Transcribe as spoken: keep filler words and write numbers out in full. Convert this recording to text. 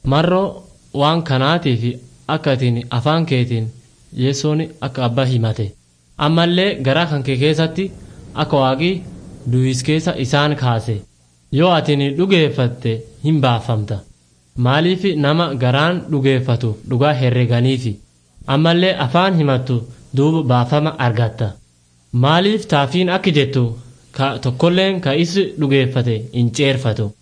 marro waan kanaatiif akkatiin afaan keetiin Yesuun akka abbaa himate ammallee garaa kan kee keessatti akka waaqii du'is keessa isaan kaase yoo atiin dhugeeffatte hin baafamta maaliif nama garaan dhugeeffatu dhugaa herreganiifi ammallee afaan himattu duuba baafama argatta maaliif taafiin akka jettu ka tokkolleen ka isi dhugeeffate hin ceerfatu